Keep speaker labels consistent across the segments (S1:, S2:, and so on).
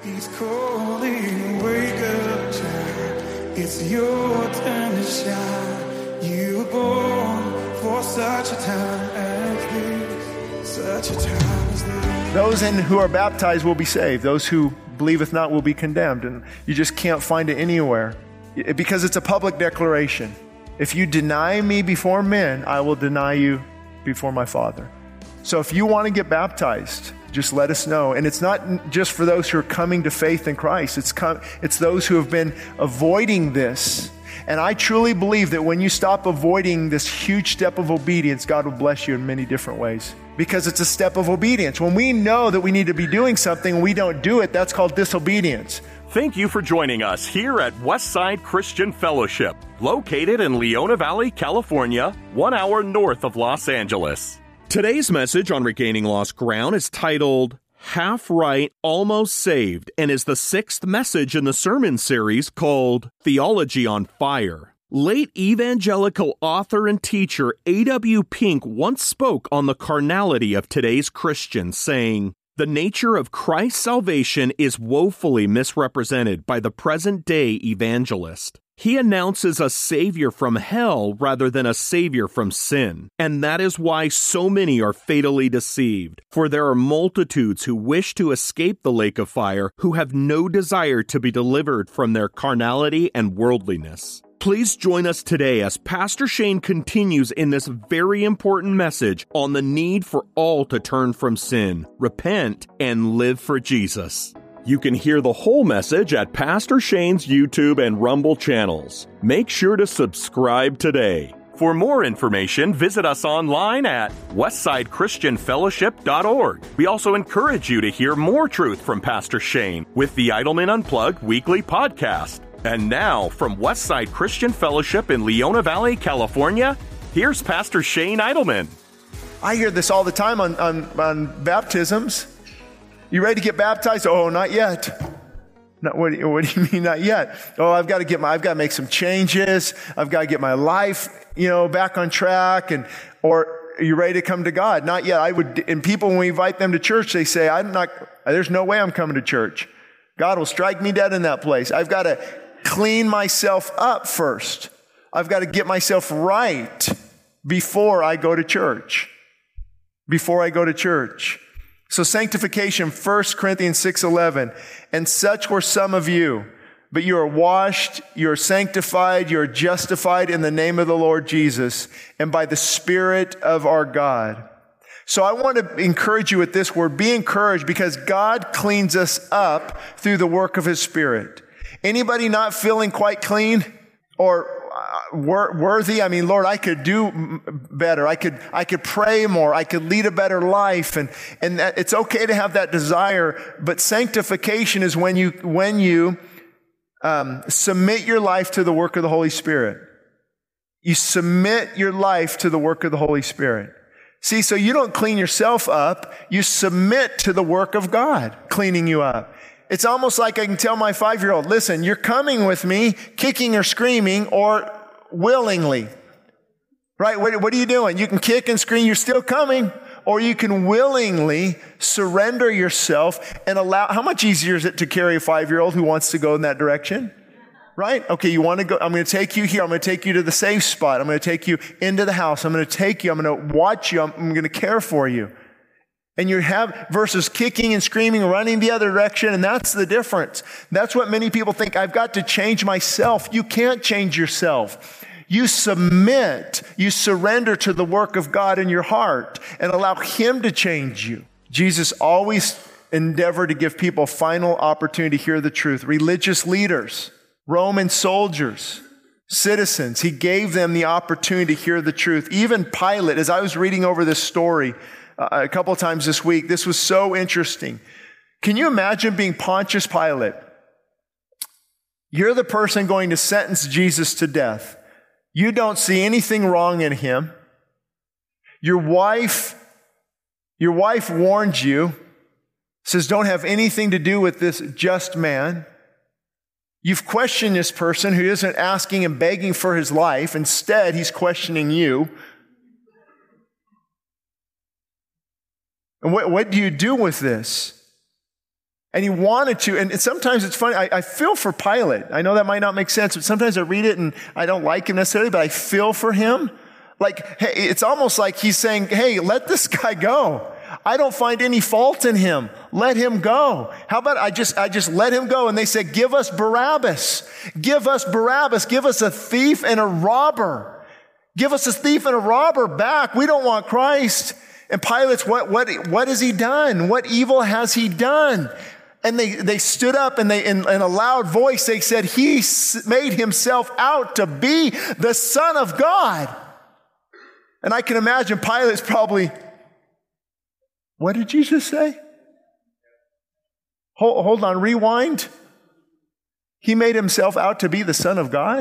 S1: He's calling, wake up, child. It's your time to shine. You were born for such a time as this. Such a time as this.
S2: Those who are baptized will be saved. Those who believeth not will be condemned. And you just can't find it anywhere because it's a public declaration. If you deny me before men, I will deny you before my Father. So if you want to get baptized, just let us know. And it's not just for those who are coming to faith in Christ. It's those who have been avoiding this. And I truly believe that when you stop avoiding this huge step of obedience, God will bless you in many different ways. Because it's a step of obedience. When we know that we need to be doing something and we don't do it, that's called disobedience.
S3: Thank you for joining us here at Westside Christian Fellowship, located in Leona Valley, California, 1 hour north of Los Angeles. Today's message on Regaining Lost Ground is titled Half Right, Almost Saved, and is the 6th message in the sermon series called Theology on Fire. Late evangelical author and teacher A.W. Pink once spoke on the carnality of today's Christians, saying, "The nature of Christ's salvation is woefully misrepresented by the present-day evangelist. He announces a savior from hell rather than a savior from sin, and that is why so many are fatally deceived. For there are multitudes who wish to escape the lake of fire, who have no desire to be delivered from their carnality and worldliness." Please join us today as Pastor Shane continues in this very important message on the need for all to turn from sin, repent, and live for Jesus. You can hear the whole message at Pastor Shane's YouTube and Rumble channels. Make sure to subscribe today. For more information, visit us online at westsidechristianfellowship.org. We also encourage you to hear more truth from Pastor Shane with the Idleman Unplugged weekly podcast. And now, from Westside Christian Fellowship in Leona Valley, California, here's Pastor Shane Idleman.
S2: I hear this all the time on baptisms. You ready to get baptized? Oh, not yet. What do you mean not yet? Oh, I've got to make some changes. I've got to get my life, back on track. Or are you ready to come to God? Not yet. And people, when we invite them to church, they say, there's no way I'm coming to church. God will strike me dead in that place. I've got to clean myself up first. I've got to get myself right before I go to church. So sanctification, 1 Corinthians 6:11. And such were some of you, but you are washed, you are sanctified, you are justified in the name of the Lord Jesus and by the Spirit of our God. So I want to encourage you with this word. Be encouraged because God cleans us up through the work of His Spirit. Anybody not feeling quite clean or worthy? I mean, Lord, I could do better. I could pray more. I could lead a better life. And that, it's okay to have that desire. But sanctification is when you submit your life to the work of the Holy Spirit. You submit your life to the work of the Holy Spirit. See, so you don't clean yourself up. You submit to the work of God cleaning you up. It's almost like I can tell my 5-year-old, listen, you're coming with me, kicking or screaming or willingly. Right? What are you doing? You can kick and scream, you're still coming. Or you can willingly surrender yourself and allow. How much easier is it to carry a 5-year-old who wants to go in that direction? Right? Okay, you want to go. I'm going to take you here. I'm going to take you to the safe spot. I'm going to take you into the house. I'm going to take you. I'm going to watch you. I'm going to care for you. And you have versus kicking and screaming, running the other direction. And that's the difference. That's what many people think. I've got to change myself. You can't change yourself. You submit, you surrender to the work of God in your heart and allow Him to change you. Jesus always endeavored to give people final opportunity to hear the truth. Religious leaders, Roman soldiers, citizens, He gave them the opportunity to hear the truth. Even Pilate, as I was reading over this story a couple of times this week, this was so interesting. Can you imagine being Pontius Pilate? You're the person going to sentence Jesus to death. You don't see anything wrong in Him. Your wife warned you, says don't have anything to do with this just man. You've questioned this person who isn't asking and begging for his life. Instead, he's questioning you. And what do you do with this? And he wanted to, and sometimes it's funny, I feel for Pilate. I know that might not make sense, but sometimes I read it and I don't like him necessarily, but I feel for him. Like, hey, it's almost like he's saying, hey, let this guy go. I don't find any fault in him. Let him go. How about I just let him go? And they said, give us Barabbas. Give us Barabbas. Give us a thief and a robber. Give us a thief and a robber back. We don't want Christ. And Pilate's, what has he done? What evil has he done? And they stood up and in a loud voice, they said, he made himself out to be the Son of God. And I can imagine Pilate's probably, what did Jesus say? Hold on, rewind. He made himself out to be the Son of God.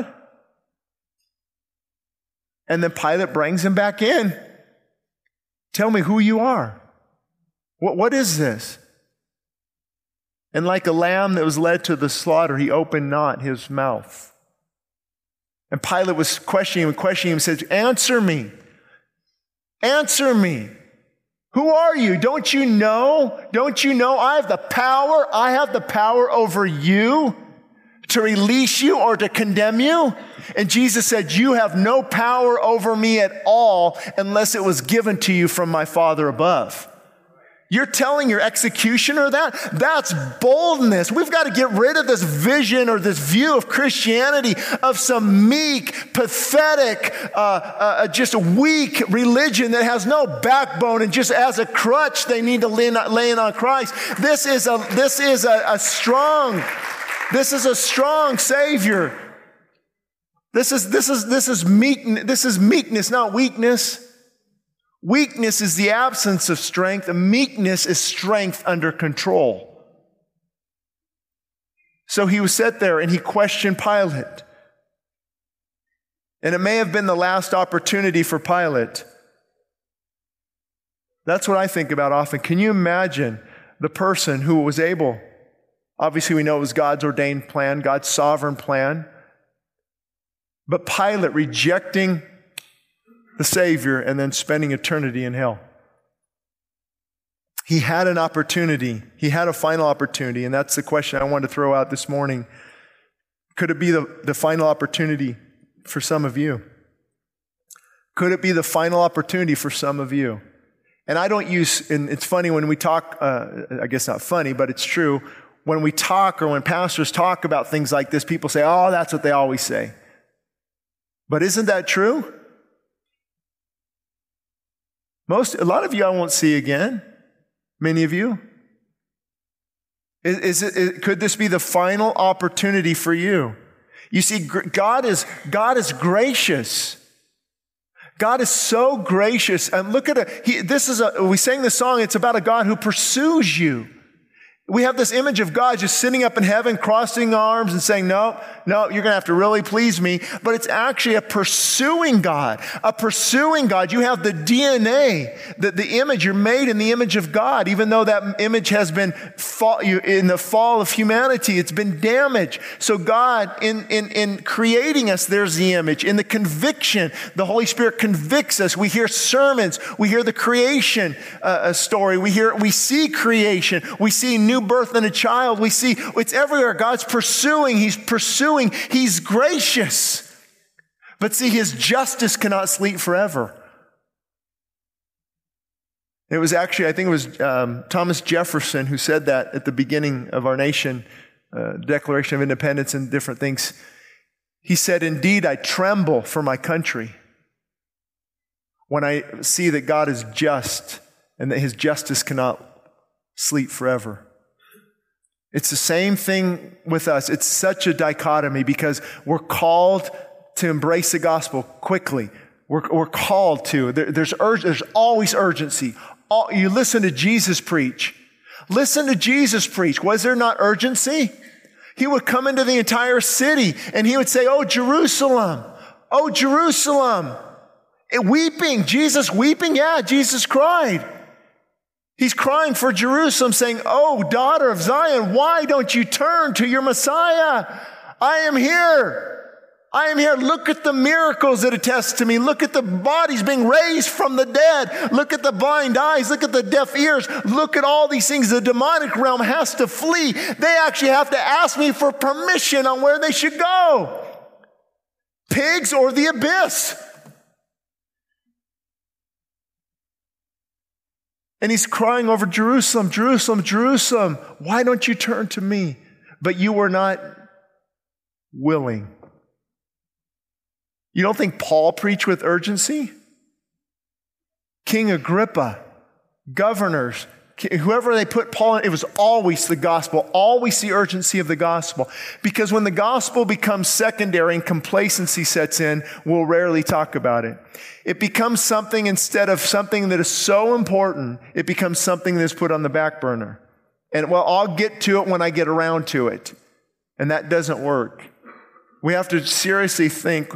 S2: And then Pilate brings him back in. Tell me who you are. What is this? And like a lamb that was led to the slaughter, he opened not his mouth. And Pilate was questioning him, said, answer me. Answer me. Who are you? Don't you know? Don't you know I have the power? I have the power over you to release you or to condemn you. And Jesus said, you have no power over me at all unless it was given to you from my Father above. You're telling your executioner that? That's boldness. We've got to get rid of this vision or this view of Christianity of some meek, pathetic, just weak religion that has no backbone, and just as a crutch they need to lay in on Christ. This is a strong Savior. This is meekness, not weakness. Weakness is the absence of strength, and meekness is strength under control. So he was set there and he questioned Pilate. And it may have been the last opportunity for Pilate. That's what I think about often. Can you imagine the person who was able, obviously we know it was God's ordained plan, God's sovereign plan, but Pilate rejecting the Savior and then spending eternity in hell. He had an opportunity. He had a final opportunity, and that's the question I wanted to throw out this morning. Could it be the final opportunity for some of you? Could it be the final opportunity for some of you? And I don't use, and it's funny when we talk, I guess not funny, but it's true. When we talk or when pastors talk about things like this, people say, oh, that's what they always say. But isn't that true? A lot of you I won't see again. Many of you. Could this be the final opportunity for you? You see, God is gracious. God is so gracious. And look at it. We sang this song. It's about a God who pursues you. We have this image of God just sitting up in heaven, crossing arms and saying, no, you're going to have to really please me. But it's actually a pursuing God. A pursuing God. You have the DNA, the image. You're made in the image of God. Even though that image has been in the fall of humanity, it's been damaged. So God, in creating us, there's the image. In the conviction, the Holy Spirit convicts us. We hear sermons. We hear the creation story. We see creation. We see new birth in a child. We see it's everywhere. God's pursuing. He's pursuing. He's gracious. But see, his justice cannot sleep forever. It was actually, I think it was Thomas Jefferson who said that at the beginning of our nation, Declaration of Independence and different things. He said, indeed, I tremble for my country when I see that God is just and that his justice cannot sleep forever. It's the same thing with us. It's such a dichotomy because we're called to embrace the gospel quickly. We're called to. There's always urgency. You listen to Jesus preach. Listen to Jesus preach. Was there not urgency? He would come into the entire city and he would say, oh, Jerusalem. Oh, Jerusalem. Weeping. Jesus weeping? Yeah, Jesus cried. He's crying for Jerusalem, saying, oh, daughter of Zion, why don't you turn to your Messiah? I am here. I am here. Look at the miracles that attest to me. Look at the bodies being raised from the dead. Look at the blind eyes. Look at the deaf ears. Look at all these things. The demonic realm has to flee. They actually have to ask me for permission on where they should go. Pigs or the abyss. And he's crying over Jerusalem, Jerusalem, Jerusalem. Why don't you turn to me? But you were not willing. You don't think Paul preached with urgency? King Agrippa, governors, whoever they put Paul in, it was always the gospel, always the urgency of the gospel. Because when the gospel becomes secondary and complacency sets in, we'll rarely talk about it. It becomes something instead of something that is so important, it becomes something that's put on the back burner. And well, I'll get to it when I get around to it. And that doesn't work. We have to seriously think,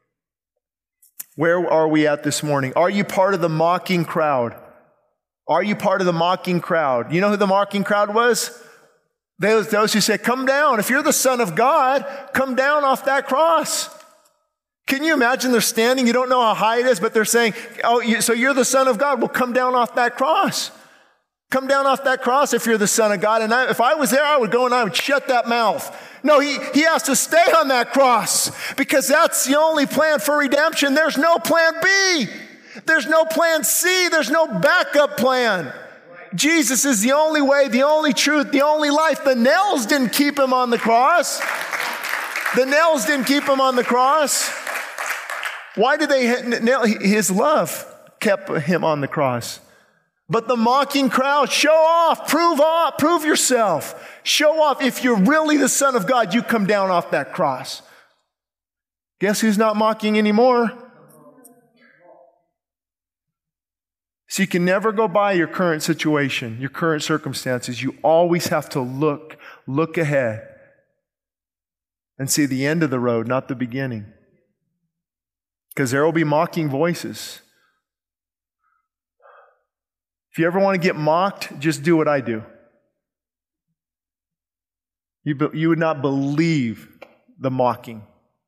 S2: where are we at this morning? Are you part of the mocking crowd? Are you part of the mocking crowd? You know who the mocking crowd was? Those who said, come down. If you're the Son of God, come down off that cross. Can you imagine they're standing? You don't know how high it is, but they're saying, so you're the Son of God. Well, come down off that cross. Come down off that cross if you're the Son of God. And if I was there, I would go and I would shut that mouth. No, he has to stay on that cross because that's the only plan for redemption. There's no plan B. There's no plan C. There's no backup plan. Jesus is the only way, the only truth, the only life. The nails didn't keep him on the cross. The nails didn't keep him on the cross. Why did they nail? His love kept him on the cross. But the mocking crowd, show off, prove yourself. Show off. If you're really the Son of God, you come down off that cross. Guess who's not mocking anymore? So you can never go by your current situation, your current circumstances. You always have to look ahead and see the end of the road, not the beginning. Because there will be mocking voices. If you ever want to get mocked, just do what I do. You would not believe the mocking.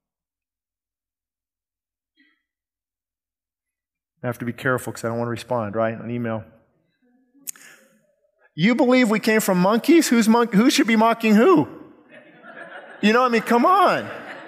S2: I have to be careful because I don't want to respond, right, on email. You believe we came from monkeys? Who should be mocking who? You know, I mean, come on.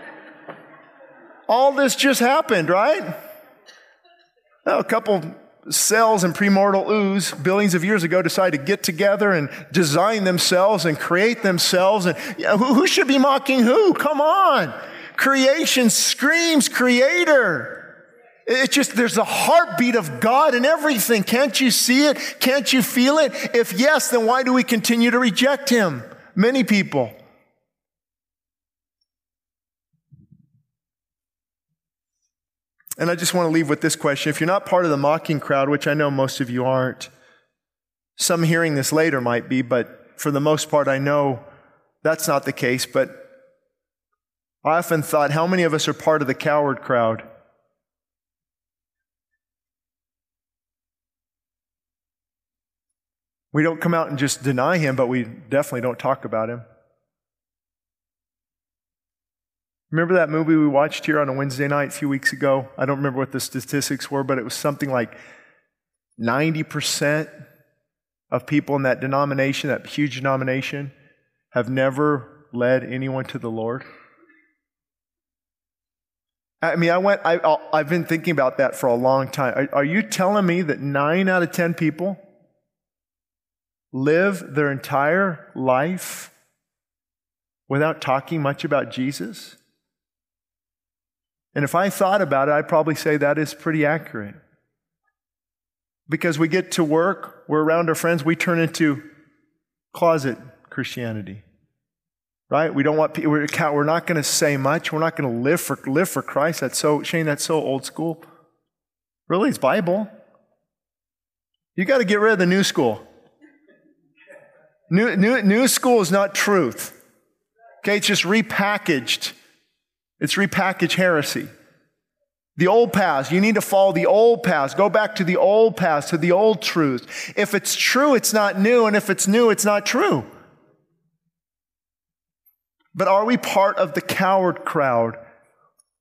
S2: All this just happened, right? Well, a couple cells in premortal ooze billions of years ago decided to get together and design themselves and create themselves. And who should be mocking who? Come on. Creation screams creator. It's just, there's the heartbeat of God in everything. Can't you see it? Can't you feel it? If yes, then why do we continue to reject him? Many people. And I just want to leave with this question. If you're not part of the mocking crowd, which I know most of you aren't, some hearing this later might be, but for the most part, I know that's not the case. But I often thought, how many of us are part of the coward crowd? We don't come out and just deny him, but we definitely don't talk about him. Remember that movie we watched here on a Wednesday night a few weeks ago? I don't remember what the statistics were, but it was something like 90% of people in that denomination, that huge denomination, have never led anyone to the Lord. I mean, I've been thinking about that for a long time. Are you telling me that 9 out of 10 people live their entire life without talking much about Jesus? And if I thought about it, I'd probably say that is pretty accurate. Because we get to work, we're around our friends, we turn into closet Christianity. Right? We don't want people, we're not going to say much. We're not going to live for Christ. Shane, that's so old school. Really, it's Bible. You got to get rid of the new school. New school is not truth. Okay, it's just repackaged. It's repackaged heresy. The old paths, you need to follow the old paths. Go back to the old paths, to the old truths. If it's true, it's not new, and if it's new, it's not true. But are we part of the coward crowd?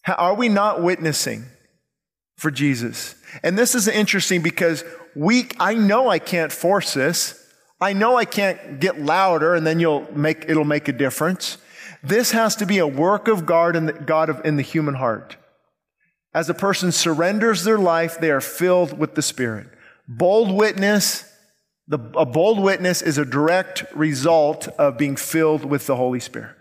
S2: Are we not witnessing for Jesus? And this is interesting because I know I can't force this. I know I can't get louder and then it'll make a difference. This has to be a work of God in the human heart. As a person surrenders their life, they are filled with the Spirit. A bold witness is a direct result of being filled with the Holy Spirit.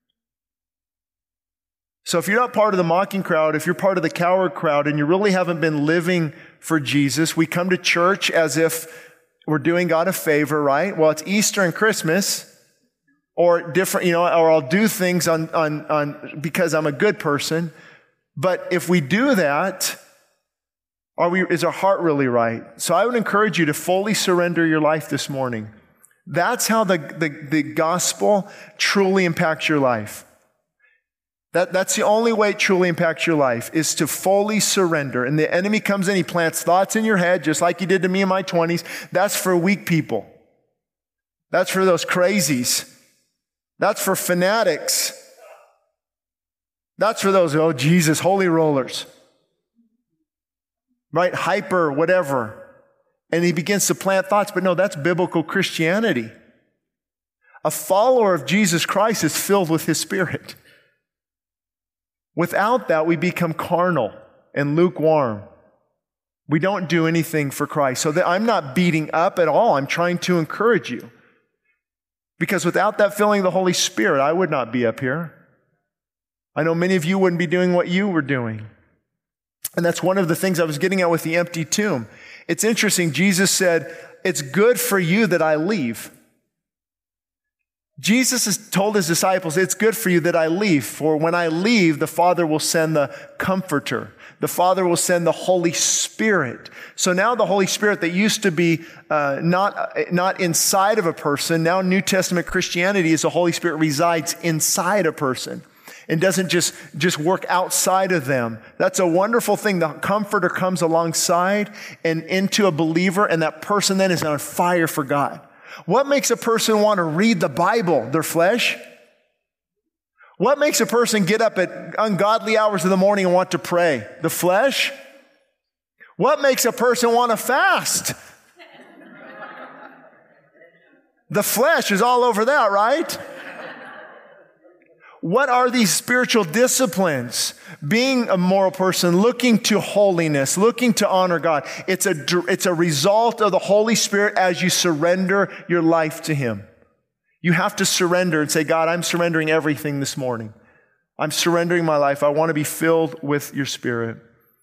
S2: So if you're not part of the mocking crowd, if you're part of the coward crowd and you really haven't been living for Jesus, we come to church as if we're doing God a favor, right? Well, it's Easter and Christmas or different, or I'll do things on because I'm a good person. But if we do that, is our heart really right? So I would encourage you to fully surrender your life this morning. That's how the gospel truly impacts your life. That's the only way it truly impacts your life, is to fully surrender. And the enemy comes in, he plants thoughts in your head, just like he did to me in my 20s. That's for weak people. That's for those crazies. That's for fanatics. That's for those, oh Jesus, holy rollers. Right? Hyper, whatever. And he begins to plant thoughts, but no, that's biblical Christianity. A follower of Jesus Christ is filled with his Spirit. Without that, we become carnal and lukewarm. We don't do anything for Christ. So I'm not beating up at all. I'm trying to encourage you. Because without that filling of the Holy Spirit, I would not be up here. I know many of you wouldn't be doing what you were doing. And that's one of the things I was getting at with the empty tomb. It's interesting. Jesus said, it's good for you that I leave. Jesus has told his disciples, it's good for you that I leave, for when I leave, the Father will send the Comforter. The Father will send the Holy Spirit. So now the Holy Spirit that used to be not inside of a person, now New Testament Christianity is the Holy Spirit resides inside a person and doesn't just work outside of them. That's a wonderful thing. The Comforter comes alongside and into a believer, and that person then is on fire for God. What makes a person want to read the Bible? Their flesh? What makes a person get up at ungodly hours of the morning and want to pray? The flesh? What makes a person want to fast? The flesh is all over that, right? What are these spiritual disciplines? Being a moral person, looking to holiness, looking to honor God. It's a result of the Holy Spirit as you surrender your life to Him. You have to surrender and say, God, I'm surrendering everything this morning. I'm surrendering my life. I want to be filled with your Spirit.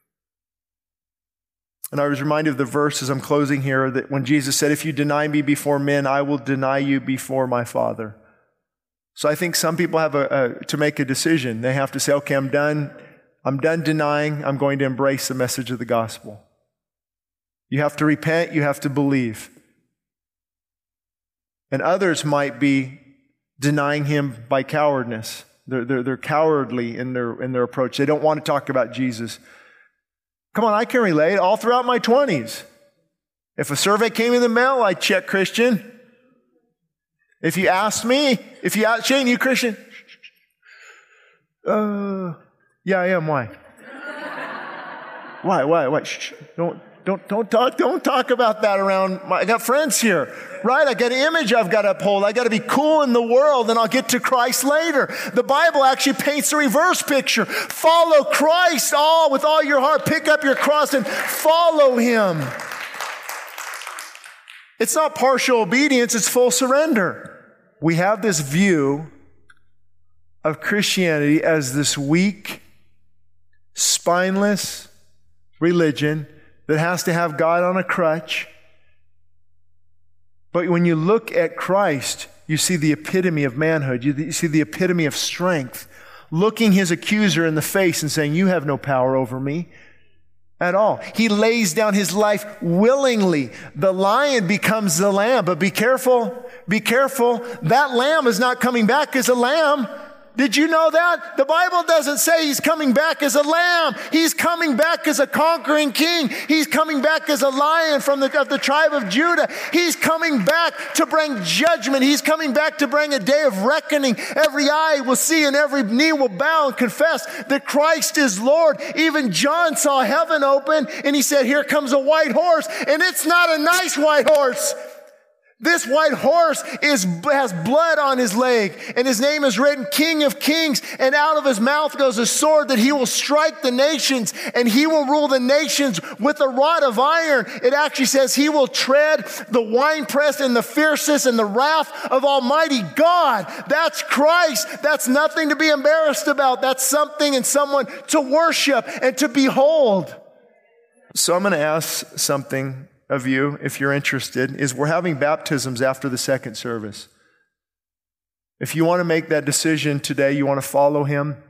S2: And I was reminded of the verse as I'm closing here that when Jesus said, if you deny me before men, I will deny you before my Father. So I think some people have to make a decision. They have to say, okay, I'm done denying. I'm going to embrace the message of the gospel. You have to repent. You have to believe. And others might be denying him by cowardness. They're cowardly in their approach. They don't want to talk about Jesus. Come on, I can relate. All throughout my 20s. If a survey came in the mail, I'd check Christian. If you asked me, Shane, you Christian? Yeah, I am. Why? Why? Shh. Don't talk about that around I got friends here, right? I got an image I've got to uphold. I got to be cool in the world, and I'll get to Christ later. The Bible actually paints a reverse picture. Follow Christ with all your heart. Pick up your cross and follow Him. It's not partial obedience, it's full surrender. We have this view of Christianity as this weak, spineless religion that has to have God on a crutch. But when you look at Christ, you see the epitome of manhood. You see the epitome of strength. Looking his accuser in the face and saying, you have no power over me at all. He lays down his life willingly. The lion becomes the lamb. But be careful. Be careful. That lamb is not coming back as a lamb. Did you know that? The Bible doesn't say he's coming back as a lamb. He's coming back as a conquering king. He's coming back as a lion of the tribe of Judah. He's coming back to bring judgment. He's coming back to bring a day of reckoning. Every eye will see and every knee will bow and confess that Christ is Lord. Even John saw heaven open and he said, here comes a white horse. And it's not a nice white horse. This white horse has blood on his leg, and his name is written King of Kings, and out of his mouth goes a sword that he will strike the nations, and he will rule the nations with a rod of iron. It actually says he will tread the winepress in the fierceness and the wrath of Almighty God. That's Christ. That's nothing to be embarrassed about. That's something and someone to worship and to behold. So I'm going to ask something of you, if you're interested, is we're having baptisms after the second service. If you want to make that decision today, you want to follow him,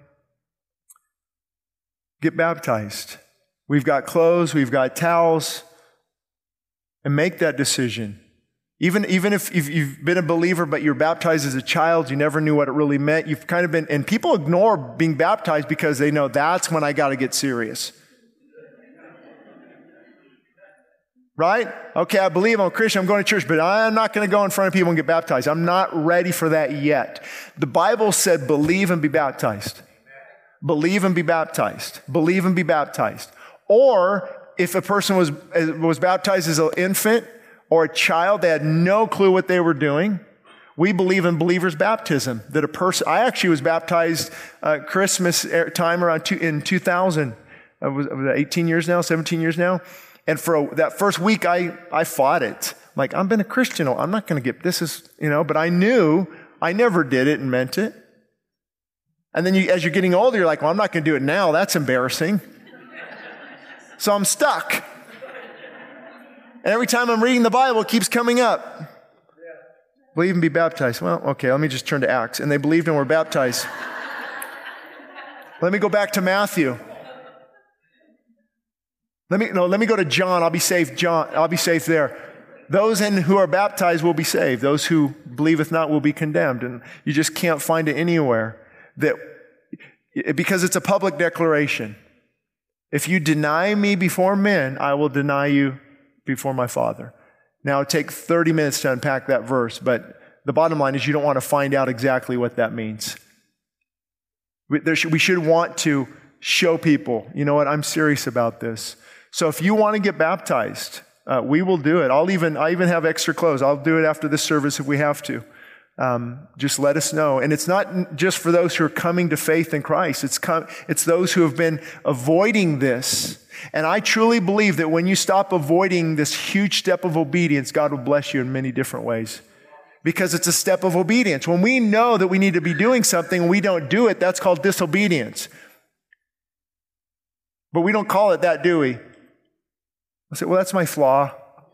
S2: get baptized. We've got clothes, we've got towels, and make that decision. Even if you've been a believer, but you're baptized as a child, you never knew what it really meant. You've kind of been, and people ignore being baptized because they know that's when I got to get serious. Right? Okay, I believe I'm a Christian, I'm going to church, but I'm not going to go in front of people and get baptized. I'm not ready for that yet. The Bible said believe and be baptized. Believe and be baptized. Believe and be baptized. Or if a person was baptized as an infant or a child, they had no clue what they were doing. We believe in believer's baptism. That a person, I actually was baptized Christmas time around in 2000. Was 18 years now, 17 years now. And for that first week, I fought it. Like, I've been a Christian. I'm not going to get, this is, but I knew I never did it and meant it. And then as you're getting older, you're like, well, I'm not going to do it now. That's embarrassing. So I'm stuck. And every time I'm reading the Bible, it keeps coming up. Believe and be baptized. Well, okay, let me just turn to Acts. And they believed and were baptized. Let me go back to Matthew. Let me go to John. I'll be safe. John, I'll be safe there. Those who are baptized will be saved. Those who believeth not will be condemned. And you just can't find it anywhere because it's a public declaration. If you deny me before men, I will deny you before my Father. Now, it'll take 30 minutes to unpack that verse, but the bottom line is you don't want to find out exactly what that means. We should want to show people, you know what, I'm serious about this. So if you want to get baptized, we will do it. I even have extra clothes. I'll do it after this service if we have to. Just let us know. And it's not just for those who are coming to faith in Christ. It's those who have been avoiding this. And I truly believe that when you stop avoiding this huge step of obedience, God will bless you in many different ways. Because it's a step of obedience. When we know that we need to be doing something and we don't do it, that's called disobedience. But we don't call it that, do we? I say, well, that's my flaw.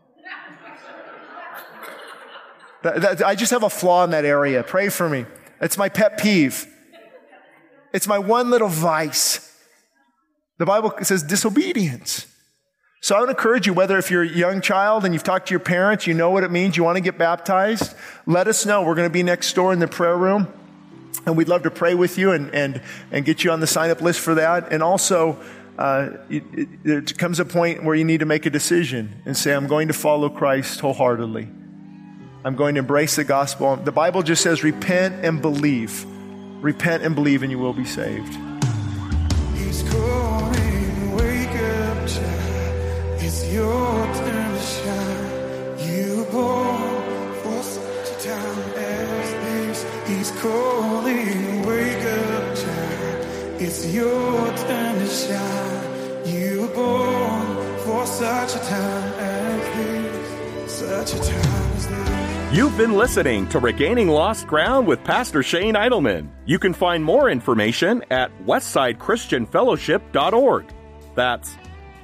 S2: I just have a flaw in that area. Pray for me. It's my pet peeve. It's my one little vice. The Bible says disobedience. So I would encourage you, whether if you're a young child and you've talked to your parents, you know what it means, you want to get baptized, let us know. We're going to be next door in the prayer room. And we'd love to pray with you and get you on the sign-up list for that. And also, it comes a point where you need to make a decision and say, I'm going to follow Christ wholeheartedly. I'm going to embrace the gospel. The Bible just says, repent and believe. Repent and believe and you will be saved.
S1: He's calling, wake up, child. It's your turn to shine. You were born for such a time as this. He's calling, wake up, child. It's your turn to shine. You were born for such a time as this. Such a time as this.
S3: You've been listening to Regaining Lost Ground with Pastor Shane Idleman. You can find more information at westsidechristianfellowship.org. That's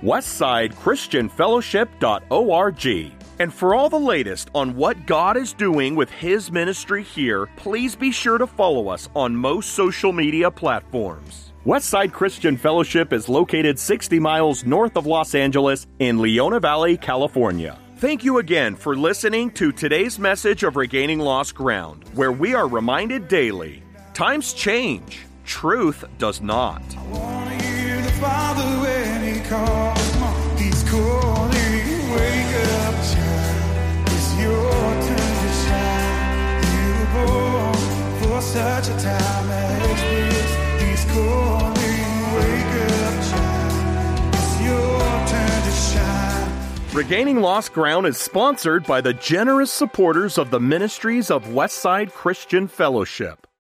S3: westsidechristianfellowship.org. And for all the latest on what God is doing with His ministry here, please be sure to follow us on most social media platforms. Westside Christian Fellowship is located 60 miles north of Los Angeles in Leona Valley, California. Thank you again for listening to today's message of Regaining Lost Ground, where we are reminded daily Times change. Truth does not.
S1: I wanna hear the Father when He calls. He's calling, wake up, child. It's your turn to shine. You were born for such a time as this. He's calling, wake up, child. It's your turn to shine.
S3: Regaining Lost Ground is sponsored by the generous supporters of the ministries of Westside Christian Fellowship.